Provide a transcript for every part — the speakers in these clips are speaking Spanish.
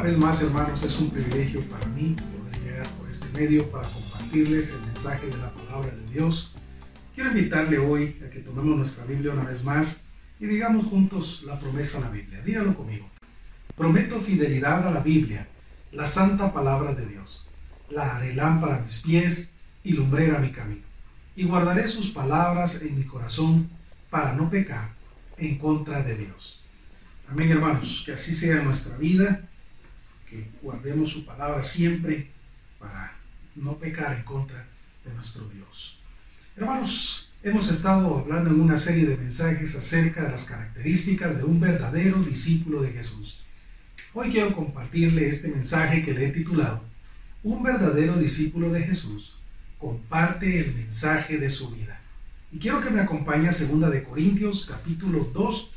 Una vez más, hermanos, es un privilegio para mí poder llegar por este medio para compartirles el mensaje de la palabra de Dios. Quiero invitarle hoy a que tomemos nuestra Biblia una vez más y digamos juntos la promesa a la Biblia. Dígalo conmigo. Prometo fidelidad a la Biblia, la santa palabra de Dios. La haré lámpara a mis pies y lumbrera a mi camino. Y guardaré sus palabras en mi corazón para no pecar en contra de Dios. Amén, hermanos, que así sea nuestra vida, que guardemos su palabra siempre para no pecar en contra de nuestro Dios. Hermanos, hemos estado hablando en una serie de mensajes acerca de las características de un verdadero discípulo de Jesús. Hoy quiero compartirle este mensaje que le he titulado Un verdadero discípulo de Jesús comparte el mensaje de su vida. Y quiero que me acompañe a 2 de Corintios capítulo 2,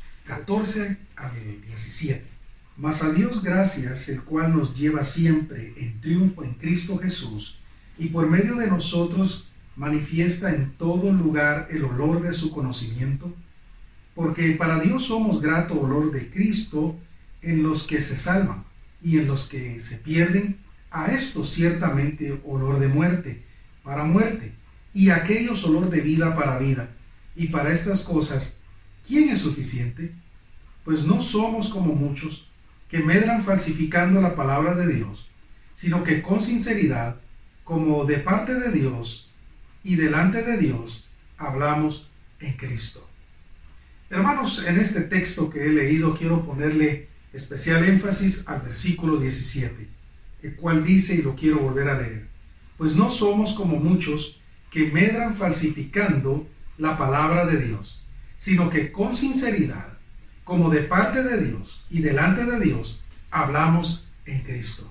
14 al 17. Mas a Dios gracias, el cual nos lleva siempre en triunfo en Cristo Jesús, y por medio de nosotros manifiesta en todo lugar el olor de su conocimiento, porque para Dios somos grato olor de Cristo en los que se salvan, y en los que se pierden, a estos ciertamente olor de muerte, para muerte, y a aquellos olor de vida para vida. Y para estas cosas, ¿quién es suficiente? Pues no somos como muchos que medran falsificando la palabra de Dios, sino que con sinceridad, como de parte de Dios y delante de Dios, hablamos en Cristo. Hermanos, en este texto que he leído quiero ponerle especial énfasis al versículo 17, el cual dice, y lo quiero volver a leer, pues no somos como muchos que medran falsificando la palabra de Dios, sino que con sinceridad, como de parte de Dios y delante de Dios, hablamos en Cristo.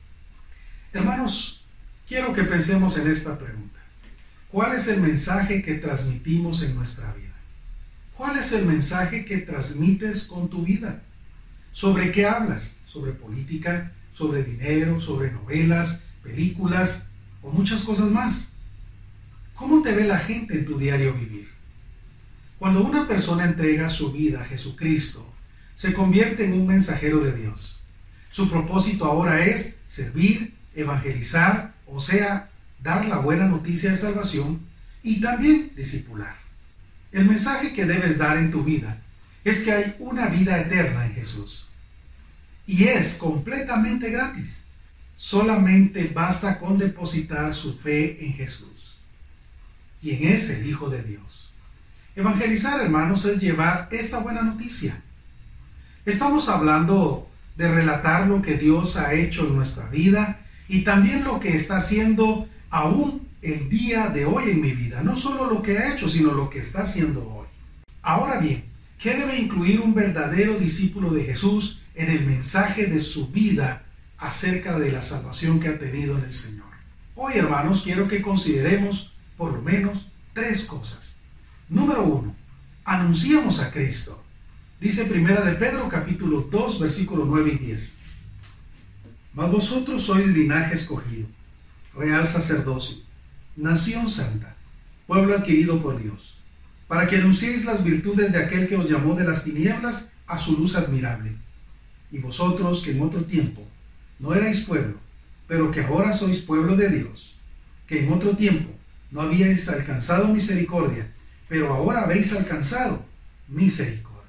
Hermanos, quiero que pensemos en esta pregunta. ¿Cuál es el mensaje que transmitimos en nuestra vida? ¿Cuál es el mensaje que transmites con tu vida? ¿Sobre qué hablas? ¿Sobre política? ¿Sobre dinero? ¿Sobre novelas? ¿Películas? ¿O muchas cosas más? ¿Cómo te ve la gente en tu diario vivir? Cuando una persona entrega su vida a Jesucristo, se convierte en un mensajero de Dios. Su propósito ahora es servir, evangelizar, o sea, dar la buena noticia de salvación y también discipular. El mensaje que debes dar en tu vida es que hay una vida eterna en Jesús. Y es completamente gratis. Solamente basta con depositar su fe en Jesús, quien es el Hijo de Dios. Evangelizar, hermanos, es llevar esta buena noticia. Estamos hablando de relatar lo que Dios ha hecho en nuestra vida y también lo que está haciendo aún el día de hoy en mi vida. No solo lo que ha hecho, sino lo que está haciendo hoy. Ahora bien, ¿qué debe incluir un verdadero discípulo de Jesús en el mensaje de su vida acerca de la salvación que ha tenido en el Señor? Hoy, hermanos, quiero que consideremos por lo menos 3 cosas. Número 1, anunciamos a Cristo. Dice 1 de Pedro capítulo 2 versículos 9 y 10. Mas vosotros sois linaje escogido, real sacerdocio, nación santa, pueblo adquirido por Dios, para que anunciéis las virtudes de aquel que os llamó de las tinieblas a su luz admirable. Y vosotros que en otro tiempo no erais pueblo, pero que ahora sois pueblo de Dios, que en otro tiempo no habíais alcanzado misericordia, pero ahora habéis alcanzado misericordia.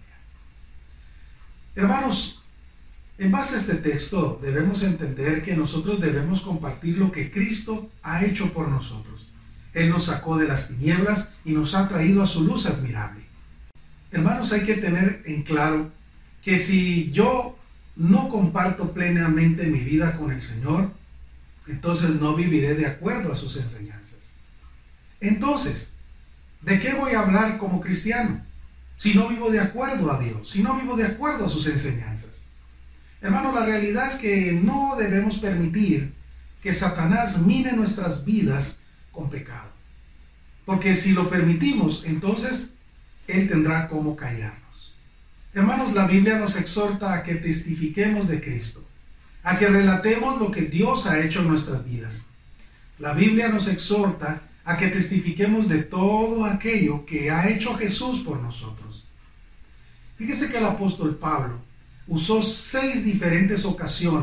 Hermanos, en base a este texto debemos entender que nosotros debemos compartir lo que Cristo ha hecho por nosotros. Él nos sacó de las tinieblas y nos ha traído a su luz admirable. Hermanos, hay que tener en claro que si yo no comparto plenamente mi vida con el Señor, entonces no viviré de acuerdo a sus enseñanzas. Entonces, ¿de qué voy a hablar como cristiano? Si no vivo de acuerdo a Dios, si no vivo de acuerdo a sus enseñanzas. Hermano, la realidad es que no debemos permitir que Satanás mine nuestras vidas con pecado. Porque si lo permitimos, entonces Él tendrá cómo callarnos. Hermanos, la Biblia nos exhorta a que testifiquemos de Cristo, a que relatemos lo que Dios ha hecho en nuestras vidas. La Biblia nos exhorta a que testifiquemos de todo aquello que ha hecho Jesús por nosotros. Fíjese que el apóstol Pablo usó 6 diferentes ocasiones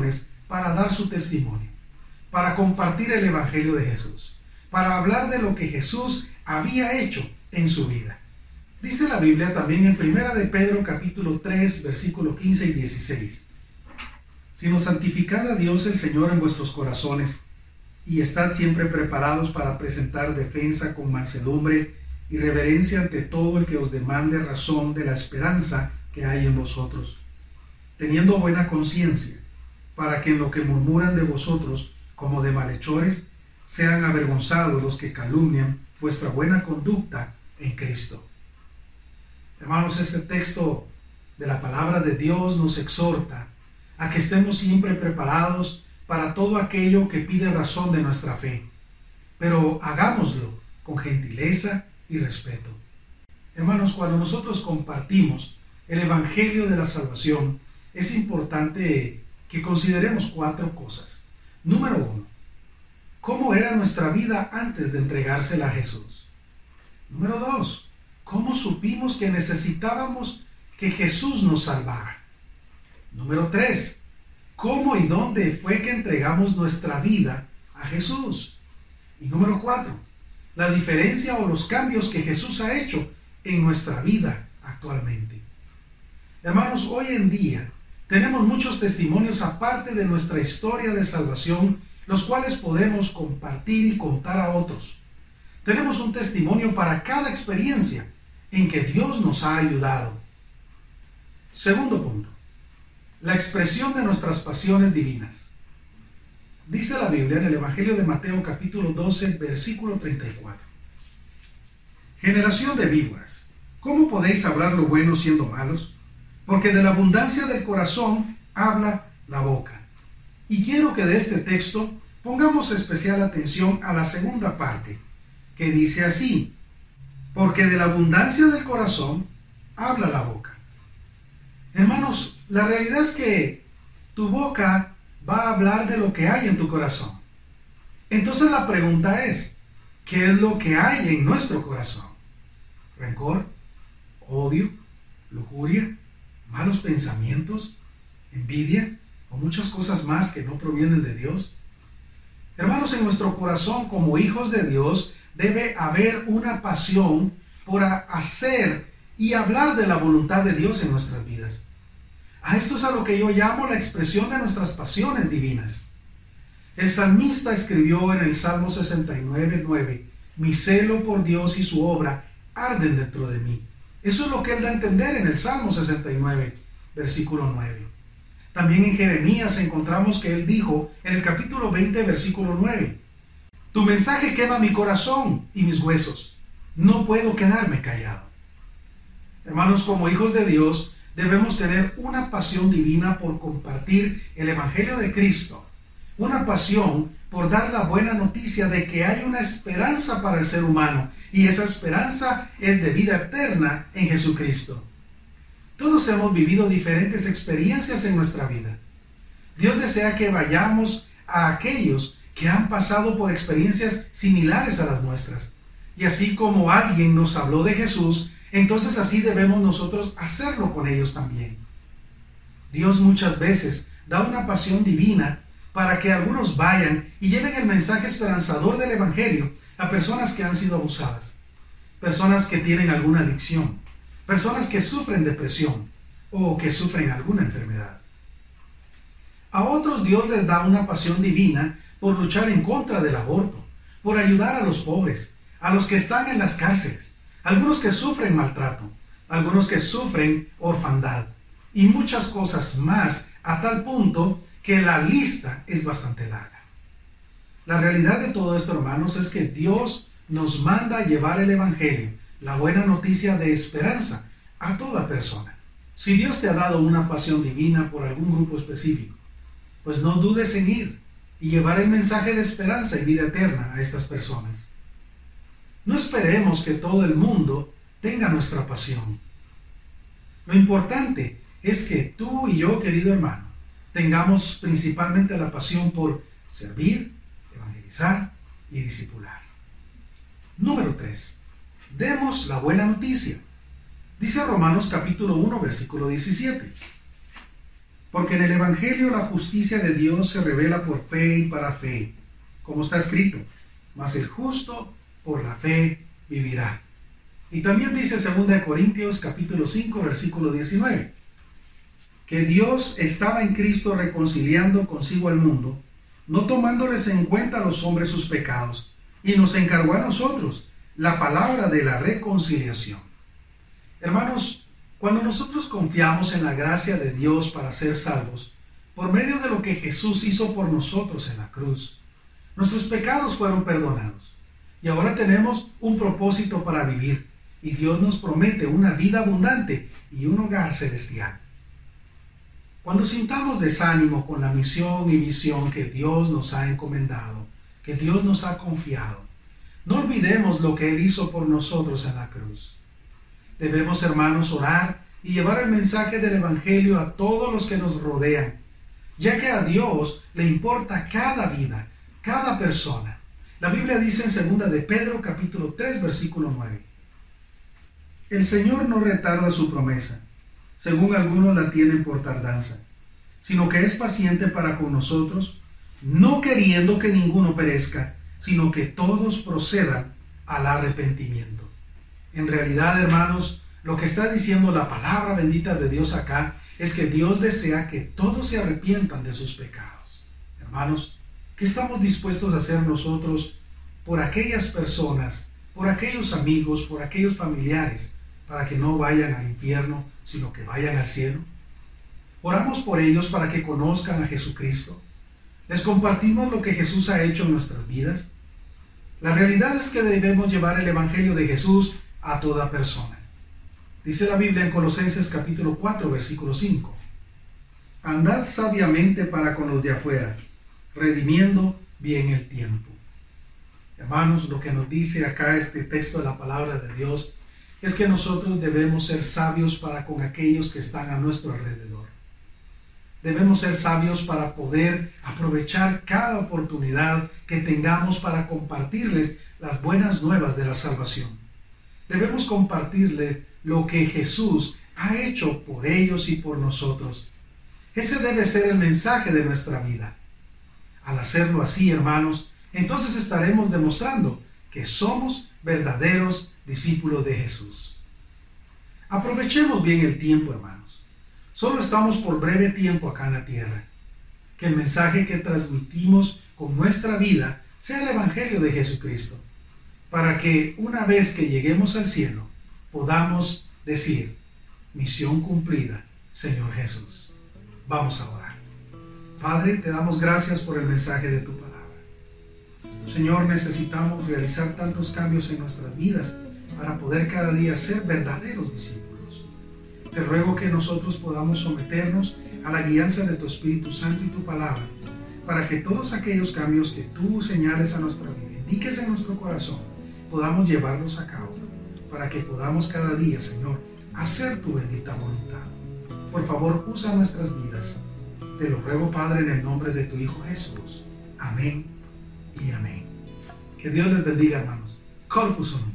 para dar su testimonio, para compartir el Evangelio de Jesús, para hablar de lo que Jesús había hecho en su vida. Dice la Biblia también en 1 de Pedro capítulo 3, versículo 15 y 16. Sino santificad a Dios el Señor en vuestros corazones, y estad siempre preparados para presentar defensa con mansedumbre y reverencia ante todo el que os demande razón de la esperanza que hay en vosotros, teniendo buena conciencia, para que en lo que murmuran de vosotros como de malhechores, sean avergonzados los que calumnian vuestra buena conducta en Cristo. Hermanos, este texto de la palabra de Dios nos exhorta a que estemos siempre preparados para todo aquello que pide razón de nuestra fe, pero hagámoslo con gentileza y respeto. Hermanos, cuando nosotros compartimos el Evangelio de la salvación, es importante que consideremos 4 cosas. Número 1, ¿cómo era nuestra vida antes de entregársela a Jesús? Número 2, ¿cómo supimos que necesitábamos que Jesús nos salvara? Número 3, ¿cómo y dónde fue que entregamos nuestra vida a Jesús? Y número 4, la diferencia o los cambios que Jesús ha hecho en nuestra vida actualmente. Hermanos, hoy en día tenemos muchos testimonios aparte de nuestra historia de salvación, los cuales podemos compartir y contar a otros. Tenemos un testimonio para cada experiencia en que Dios nos ha ayudado. Segundo punto, la expresión de nuestras pasiones divinas. Dice la Biblia en el Evangelio de Mateo capítulo 12, versículo 34. Generación de víboras, ¿cómo podéis hablar lo bueno siendo malos? Porque de la abundancia del corazón habla la boca. Y quiero que de este texto pongamos especial atención a la segunda parte, que dice así: porque de la abundancia del corazón habla la boca. Hermanos, la realidad es que tu boca va a hablar de lo que hay en tu corazón. Entonces la pregunta es, ¿qué es lo que hay en nuestro corazón? ¿Rencor? ¿Odio? ¿Lujuria? ¿Malos pensamientos? ¿Envidia? ¿O muchas cosas más que no provienen de Dios? Hermanos, en nuestro corazón como hijos de Dios debe haber una pasión por hacer y hablar de la voluntad de Dios en nuestras vidas. A esto es a lo que yo llamo la expresión de nuestras pasiones divinas. El salmista escribió en el Salmo 69:9, mi celo por Dios y su obra arden dentro de mí. Eso es lo que él da a entender en el Salmo 69, versículo 9. También en Jeremías encontramos que él dijo en el capítulo 20, versículo 9, tu mensaje quema mi corazón y mis huesos. No puedo quedarme callado. Hermanos, como hijos de Dios, debemos tener una pasión divina por compartir el Evangelio de Cristo. Una pasión por dar la buena noticia de que hay una esperanza para el ser humano. Y esa esperanza es de vida eterna en Jesucristo. Todos hemos vivido diferentes experiencias en nuestra vida. Dios desea que vayamos a aquellos que han pasado por experiencias similares a las nuestras. Y así como alguien nos habló de Jesús, entonces así debemos nosotros hacerlo con ellos también. Dios muchas veces da una pasión divina para que algunos vayan y lleven el mensaje esperanzador del Evangelio a personas que han sido abusadas, personas que tienen alguna adicción, personas que sufren depresión o que sufren alguna enfermedad. A otros Dios les da una pasión divina por luchar en contra del aborto, por ayudar a los pobres, a los que están en las cárceles, algunos que sufren maltrato, algunos que sufren orfandad y muchas cosas más, a tal punto que la lista es bastante larga. La realidad de todo esto, hermanos, es que Dios nos manda a llevar el Evangelio, la buena noticia de esperanza, a toda persona. Si Dios te ha dado una pasión divina por algún grupo específico, pues no dudes en ir y llevar el mensaje de esperanza y vida eterna a estas personas. No esperemos que todo el mundo tenga nuestra pasión. Lo importante es que tú y yo, querido hermano, tengamos principalmente la pasión por servir, evangelizar y discipular. Número 3. Demos la buena noticia. Dice Romanos capítulo 1, versículo 17. Porque en el Evangelio la justicia de Dios se revela por fe y para fe, como está escrito, mas el justo por la fe vivirá. Y también dice 2 Corintios capítulo 5, versículo 19, que Dios estaba en Cristo reconciliando consigo al mundo, no tomándoles en cuenta a los hombres sus pecados, y nos encargó a nosotros la palabra de la reconciliación. Hermanos, cuando nosotros confiamos en la gracia de Dios para ser salvos, por medio de lo que Jesús hizo por nosotros en la cruz, nuestros pecados fueron perdonados. Y ahora tenemos un propósito para vivir, y Dios nos promete una vida abundante y un hogar celestial. Cuando sintamos desánimo con la misión y visión que Dios nos ha encomendado, que Dios nos ha confiado, no olvidemos lo que Él hizo por nosotros en la cruz. Debemos, hermanos, orar y llevar el mensaje del Evangelio a todos los que nos rodean, ya que a Dios le importa cada vida, cada persona. La Biblia dice en 2 de Pedro capítulo 3 versículo 9, el Señor no retarda su promesa, según algunos la tienen por tardanza, sino que es paciente para con nosotros, no queriendo que ninguno perezca, sino que todos procedan al arrepentimiento. En realidad, hermanos, lo que está diciendo la palabra bendita de Dios acá es que Dios desea que todos se arrepientan de sus pecados. Hermanos, ¿qué estamos dispuestos a hacer nosotros por aquellas personas, por aquellos amigos, por aquellos familiares, para que no vayan al infierno, sino que vayan al cielo? Oramos por ellos para que conozcan a Jesucristo. Les compartimos lo que Jesús ha hecho en nuestras vidas. La realidad es que debemos llevar el Evangelio de Jesús a toda persona. Dice la Biblia en Colosenses capítulo 4, versículo 5. Andad sabiamente para con los de afuera, redimiendo bien el tiempo. Hermanos, lo que nos dice acá este texto de la palabra de Dios es que nosotros debemos ser sabios para con aquellos que están a nuestro alrededor. Debemos ser sabios para poder aprovechar cada oportunidad que tengamos para compartirles las buenas nuevas de la salvación. Debemos compartirles lo que Jesús ha hecho por ellos y por nosotros. Ese debe ser el mensaje de nuestra vida. Al hacerlo así, hermanos, entonces estaremos demostrando que somos verdaderos discípulos de Jesús. Aprovechemos bien el tiempo, hermanos. Solo estamos por breve tiempo acá en la tierra. Que el mensaje que transmitimos con nuestra vida sea el Evangelio de Jesucristo, para que una vez que lleguemos al cielo podamos decir, misión cumplida, Señor Jesús. Vamos a orar. Padre, te damos gracias por el mensaje de tu palabra. Señor, necesitamos realizar tantos cambios en nuestras vidas para poder cada día ser verdaderos discípulos. Te ruego que nosotros podamos someternos a la guianza de tu Espíritu Santo y tu palabra, para que todos aquellos cambios que tú señales a nuestra vida, indiques en nuestro corazón, podamos llevarlos a cabo, para que podamos cada día, Señor, hacer tu bendita voluntad. Por favor, usa nuestras vidas. Te lo ruego, Padre, en el nombre de tu Hijo Jesús. Amén y amén. Que Dios les bendiga, hermanos. Corpus Unum.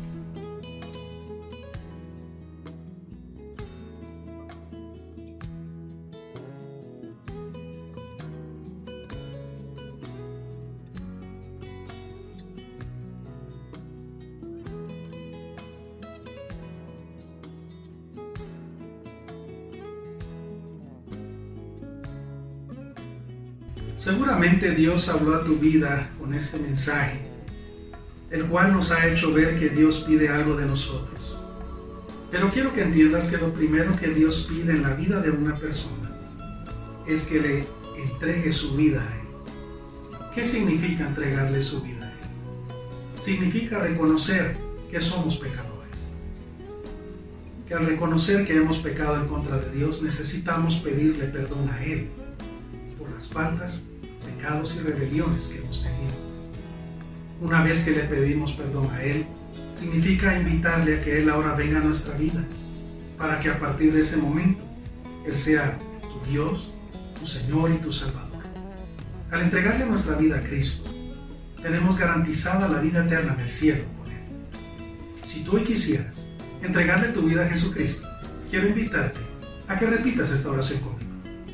Seguramente Dios habló a tu vida con este mensaje, el cual nos ha hecho ver que Dios pide algo de nosotros. Pero quiero que entiendas que lo primero que Dios pide en la vida de una persona es que le entregue su vida a Él. ¿Qué significa entregarle su vida a Él? Significa reconocer que somos pecadores. Que al reconocer que hemos pecado en contra de Dios, necesitamos pedirle perdón a Él por las faltas, pecados y rebeliones que hemos tenido. Una vez que le pedimos perdón a Él, significa invitarle a que Él ahora venga a nuestra vida, para que a partir de ese momento Él sea tu Dios, tu Señor y tu Salvador. Al entregarle nuestra vida a Cristo, tenemos garantizada la vida eterna en el cielo con Él. Si tú hoy quisieras entregarle tu vida a Jesucristo, quiero invitarte a que repitas esta oración conmigo.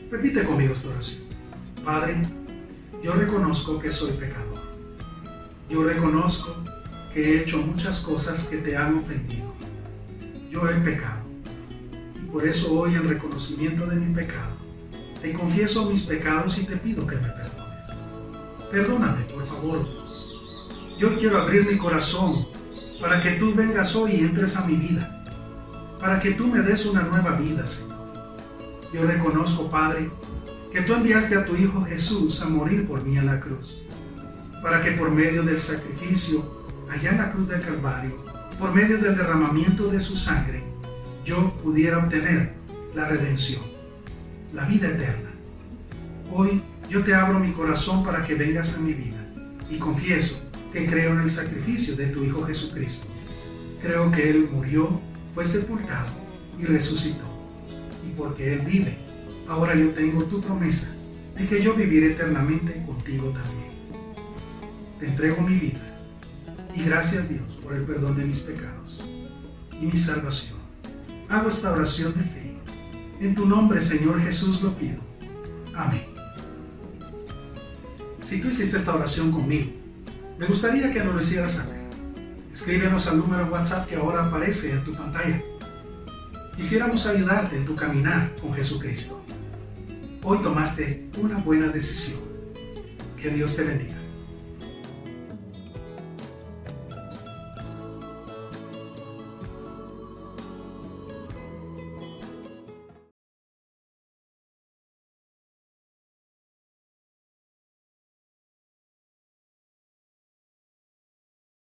Repite conmigo esta oración. Padre, yo reconozco que soy pecador. Yo reconozco que he hecho muchas cosas que te han ofendido. Yo he pecado. Y por eso hoy, en reconocimiento de mi pecado, te confieso mis pecados y te pido que me perdones. Perdóname, por favor, Dios. Yo quiero abrir mi corazón para que tú vengas hoy y entres a mi vida, para que tú me des una nueva vida, Señor. Yo reconozco, Padre, que tú enviaste a tu Hijo Jesús a morir por mí en la cruz, para que por medio del sacrificio allá en la cruz del Calvario, por medio del derramamiento de su sangre, yo pudiera obtener la redención, la vida eterna. Hoy yo te abro mi corazón para que vengas a mi vida y confieso que creo en el sacrificio de tu Hijo Jesucristo. Creo que Él murió, fue sepultado y resucitó. Y porque Él vive, ahora yo tengo tu promesa de que yo viviré eternamente contigo también. Te entrego mi vida y gracias, Dios, por el perdón de mis pecados y mi salvación. Hago esta oración de fe. En tu nombre, Señor Jesús, lo pido. Amén. Si tú hiciste esta oración conmigo, me gustaría que nos lo hicieras saber. Escríbenos al número en WhatsApp que ahora aparece en tu pantalla. Quisiéramos ayudarte en tu caminar con Jesucristo. Hoy tomaste una buena decisión. Que Dios te bendiga.